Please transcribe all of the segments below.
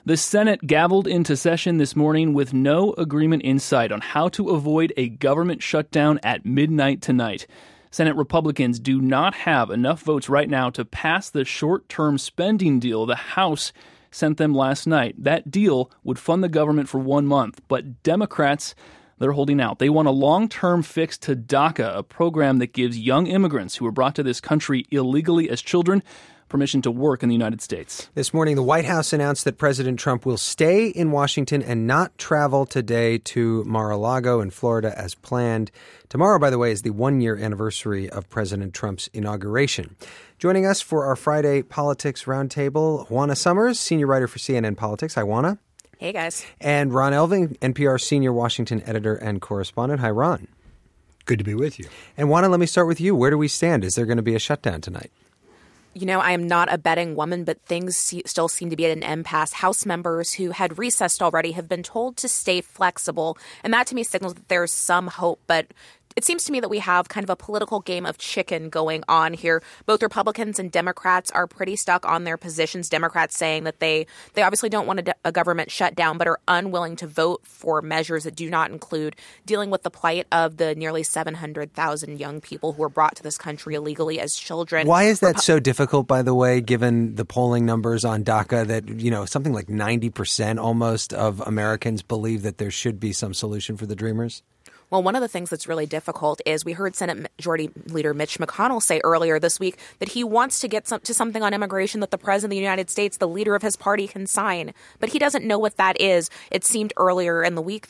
The Senate gavelled into session this morning with no agreement in sight on how to avoid a government shutdown at midnight tonight. Senate Republicans do not have enough votes right now to pass the short-term spending deal the House sent them last night. That deal would fund the government for 1 month, but Democrats, they're holding out. They want a long-term fix to DACA, a program that gives young immigrants who were brought to this country illegally as children permission to work in the United States. This morning, the White House announced that President Trump will stay in Washington and not travel today to Mar-a-Lago in Florida as planned. Tomorrow, by the way, is the one-year anniversary of President Trump's inauguration. Joining us for our Friday Politics Roundtable, Juana Summers, senior writer for CNN Politics. Hi, Juana. Hey, guys. And Ron Elving, NPR senior Washington editor and correspondent. Hi, Ron. Good to be with you. And Juana, let me start with you. Where do we stand? Is there going to be a shutdown tonight? You know, I am not a betting woman, but things still seem to be at an impasse. House members who had recessed already have been told to stay flexible, and that to me signals that there's some hope, but it seems to me that we have kind of a political game of chicken going on here. Both Republicans and Democrats are pretty stuck on their positions. Democrats saying that they obviously don't want a government shutdown, but are unwilling to vote for measures that do not include dealing with the plight of the nearly 700,000 young people who were brought to this country illegally as children. Why is that so difficult, by the way, given the polling numbers on DACA that, you know, something like 90% almost of Americans believe that there should be some solution for the Dreamers? Well, one of the things that's really difficult is we heard Senate Majority Leader Mitch McConnell say earlier this week that he wants to get to something on immigration that the President of the United States, the leader of his party, can sign. But he doesn't know what that is. It seemed earlier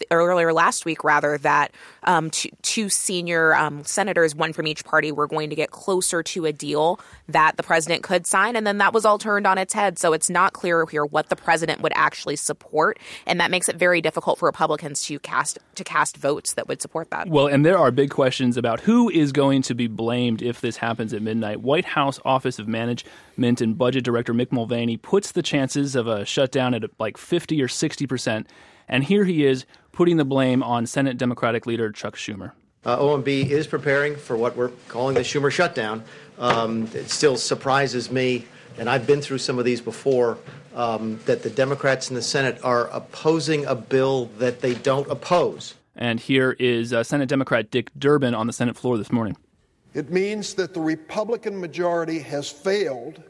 last week, that two senior senators, one from each party, were going to get closer to a deal that the president could sign. And then that was all turned on its head. So it's not clear here what the president would actually support. And that makes it very difficult for Republicans to cast votes that would support that. Well, and there are big questions about who is going to be blamed if this happens at midnight. White House Office of Management and Budget Director Mick Mulvaney puts the chances of a shutdown at like 50 or 60%. And here he is putting the blame on Senate Democratic leader Chuck Schumer. OMB is preparing for what we're calling the Schumer shutdown. It still surprises me, and I've been through some of these before, that the Democrats in the Senate are opposing a bill that they don't oppose. And here is Senate Democrat Dick Durbin on the Senate floor this morning. It means that the Republican majority has failed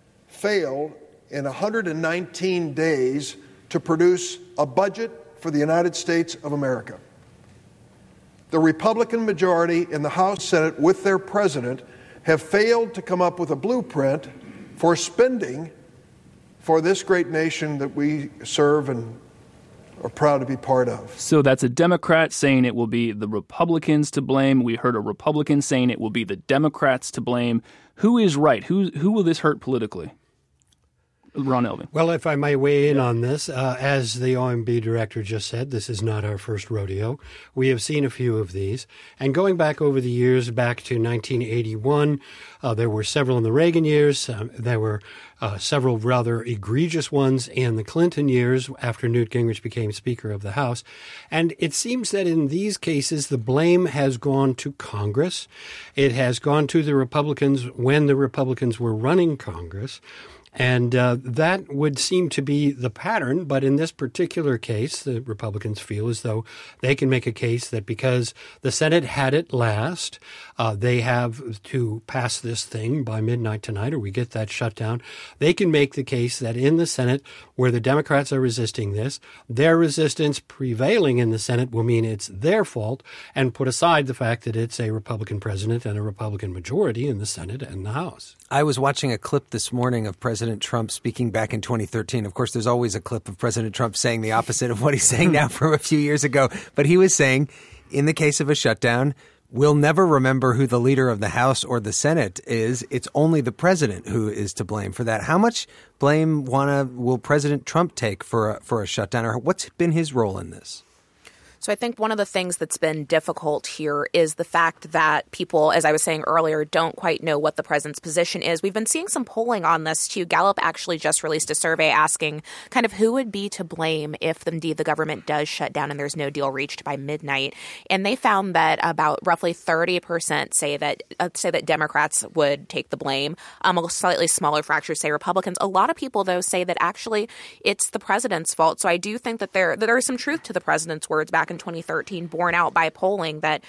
in 119 days to produce a budget for the United States of America. The Republican majority in the House, Senate, with their president, have failed to come up with a blueprint for spending for this great nation that we serve and are proud to be part of. So that's a Democrat saying it will be the Republicans to blame. We heard a Republican saying it will be the Democrats to blame. Who is right? Who will this hurt politically? Ron Elving. Well, if I may weigh in on this, as the OMB director just said, this is not our first rodeo. We have seen a few of these. And going back over the years, back to 1981, there were several in the Reagan years. There were several rather egregious ones in the Clinton years after Newt Gingrich became Speaker of the House. And it seems that in these cases, the blame has gone to Congress. It has gone to the Republicans when the Republicans were running Congress. And that would seem to be the pattern. But in this particular case, the Republicans feel as though they can make a case that because the Senate had it last, they have to pass this thing by midnight tonight, or we get that shutdown. They can make the case that in the Senate, where the Democrats are resisting this, their resistance prevailing in the Senate will mean it's their fault, and put aside the fact that it's a Republican president and a Republican majority in the Senate and the House. I was watching a clip this morning of President Trump speaking back in 2013. Of course, there's always a clip of President Trump saying the opposite of what he's saying now from a few years ago. But he was saying, in the case of a shutdown, we'll never remember who the leader of the House or the Senate is. It's only the president who is to blame for that. How much blame, Juana, will President Trump take for a shutdown, or what's been his role in this? So I think one of the things that's been difficult here is the fact that people, as I was saying earlier, don't quite know what the president's position is. We've been seeing some polling on this, too. Gallup actually just released a survey asking kind of who would be to blame if indeed the government does shut down and there's no deal reached by midnight. And they found that about roughly 30% say that Democrats would take the blame. A slightly smaller fraction say Republicans. A lot of people, though, say that actually it's the president's fault. So I do think that there is some truth to the president's words back in 2013, borne out by polling that,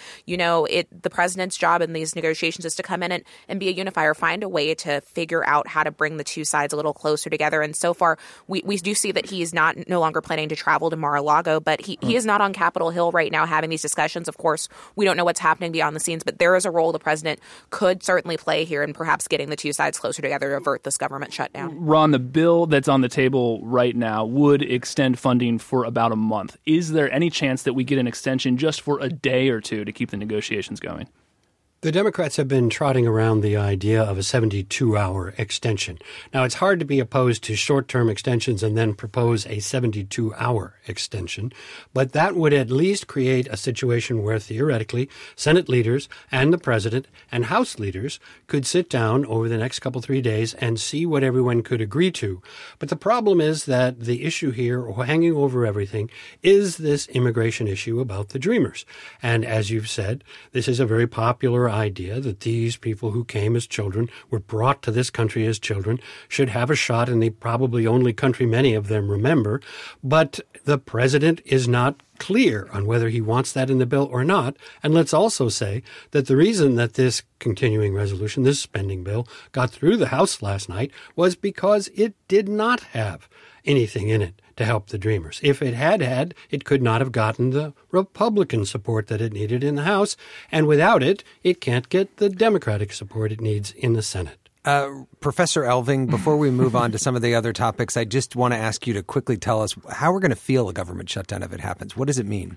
the president's job in these negotiations is to come in and be a unifier, find a way to figure out how to bring the two sides a little closer together. And so far, we do see that he's no longer planning to travel to Mar-a-Lago, but he is not on Capitol Hill right now having these discussions. Of course, we don't know what's happening beyond the scenes, but there is a role the president could certainly play here in perhaps getting the two sides closer together to avert this government shutdown. Ron, the bill that's on the table right now would extend funding for about a month. Is there any chance that we get an extension just for a day or two to keep the negotiations going? The Democrats have been trotting around the idea of a 72-hour extension. Now, it's hard to be opposed to short-term extensions and then propose a 72-hour extension, but that would at least create a situation where, theoretically, Senate leaders and the president and House leaders could sit down over the next 3 days and see what everyone could agree to. But the problem is that the issue here, hanging over everything, is this immigration issue about the Dreamers. And as you've said, this is a very popular idea that these people who came as children, were brought to this country as children, should have a shot in the probably only country many of them remember. But the president is not clear on whether he wants that in the bill or not. And let's also say that the reason that this continuing resolution, this spending bill, got through the House last night was because it did not have anything in it to help the Dreamers. If it had, it could not have gotten the Republican support that it needed in the House, and without it, it can't get the Democratic support it needs in the Senate. Professor Elving, before we move on to some of the other topics, I just want to ask you to quickly tell us how we're going to feel a government shutdown if it happens. What does it mean?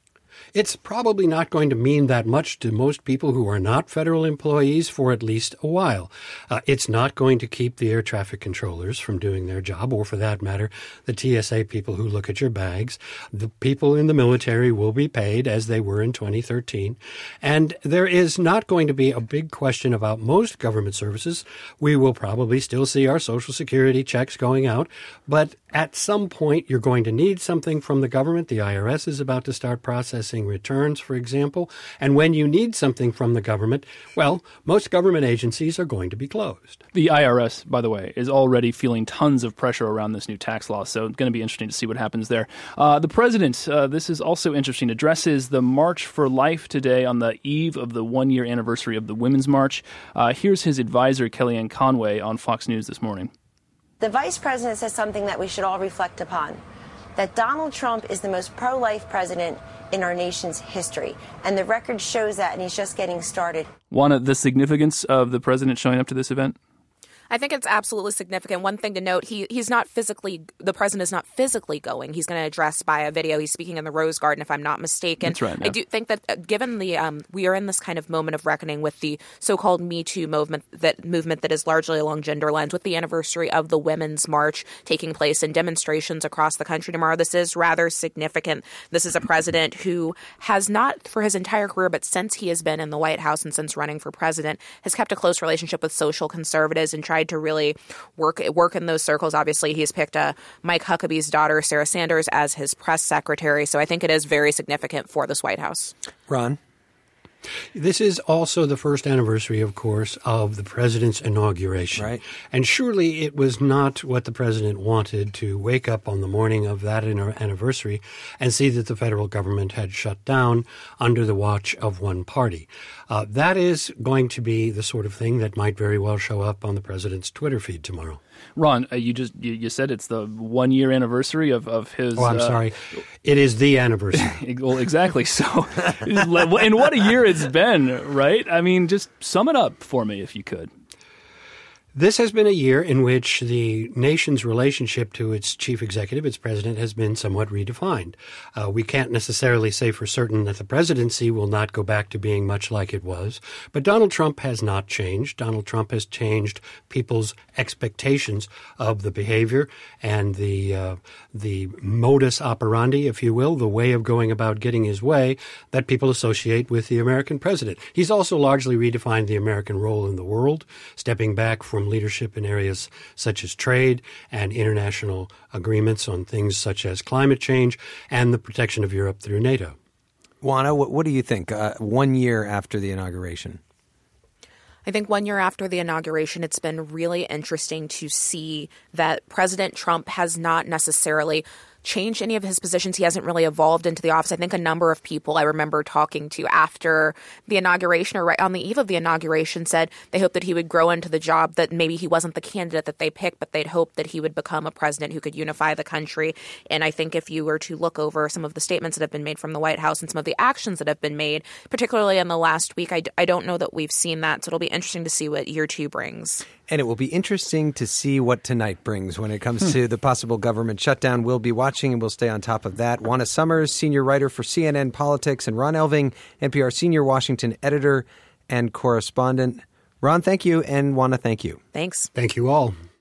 It's probably not going to mean that much to most people who are not federal employees for at least a while. It's not going to keep the air traffic controllers from doing their job, or for that matter, the TSA people who look at your bags. The people in the military will be paid as they were in 2013. And there is not going to be a big question about most government services. We will probably still see our Social Security checks going out, but at some point you're going to need something from the government. The IRS is about to start processing returns, for example. And when you need something from the government, well, most government agencies are going to be closed. The IRS, by the way, is already feeling tons of pressure around this new tax law, so it's going to be interesting to see what happens there. The president, this is also interesting, addresses the March for Life today on the eve of the one-year anniversary of the Women's March. Here's his advisor, Kellyanne Conway, on Fox News this morning. The vice president says something that we should all reflect upon, that Donald Trump is the most pro-life president in our nation's history. And the record shows that, and he's just getting started. Juana, the significance of the president showing up to this event? I think it's absolutely significant. One thing to note, the president is not physically going. He's going to address by a video. He's speaking in the Rose Garden, if I'm not mistaken. That's right. Yeah. I do think that given we are in this kind of moment of reckoning with the so-called Me Too movement that is largely along gender lines, with the anniversary of the Women's March taking place in demonstrations across the country tomorrow. This is rather significant. This is a president who has not, for his entire career, but since he has been in the White House and since running for president, has kept a close relationship with social conservatives and tried to really work in those circles. Obviously, he's picked Mike Huckabee's daughter, Sarah Sanders, as his press secretary. So I think it is very significant for this White House. Ron? This is also the first anniversary, of course, of the president's inauguration. Right. And surely it was not what the president wanted to wake up on the morning of that anniversary and see that the federal government had shut down under the watch of one party. That is going to be the sort of thing that might very well show up on the president's Twitter feed tomorrow. Ron, you said it's the 1 year anniversary of his. Oh, I'm sorry. It is the anniversary. Well, exactly. So, and what a year it's been, right? I mean, just sum it up for me if you could. This has been a year in which the nation's relationship to its chief executive, its president, has been somewhat redefined. We can't necessarily say for certain that the presidency will not go back to being much like it was, but Donald Trump has not changed. Donald Trump has changed people's expectations of the behavior and the modus operandi, if you will, the way of going about getting his way that people associate with the American president. He's also largely redefined the American role in the world, stepping back from leadership in areas such as trade and international agreements on things such as climate change and the protection of Europe through NATO. Juana, what do you think 1 year after the inauguration? I think 1 year after the inauguration, it's been really interesting to see that President Trump has not necessarily changed any of his positions. He hasn't really evolved into the office. I think a number of people I remember talking to after the inauguration or right on the eve of the inauguration said they hoped that he would grow into the job, that maybe he wasn't the candidate that they picked, but they'd hoped that he would become a president who could unify the country. And I think if you were to look over some of the statements that have been made from the White House and some of the actions that have been made, particularly in the last week, I don't know that we've seen that. So it'll be interesting to see what year two brings. And it will be interesting to see what tonight brings when it comes to the possible government shutdown. We'll be watching and we'll stay on top of that. Juana Summers, senior writer for CNN Politics, and Ron Elving, NPR senior Washington editor and correspondent. Ron, thank you, and Juana, thank you. Thanks. Thank you all.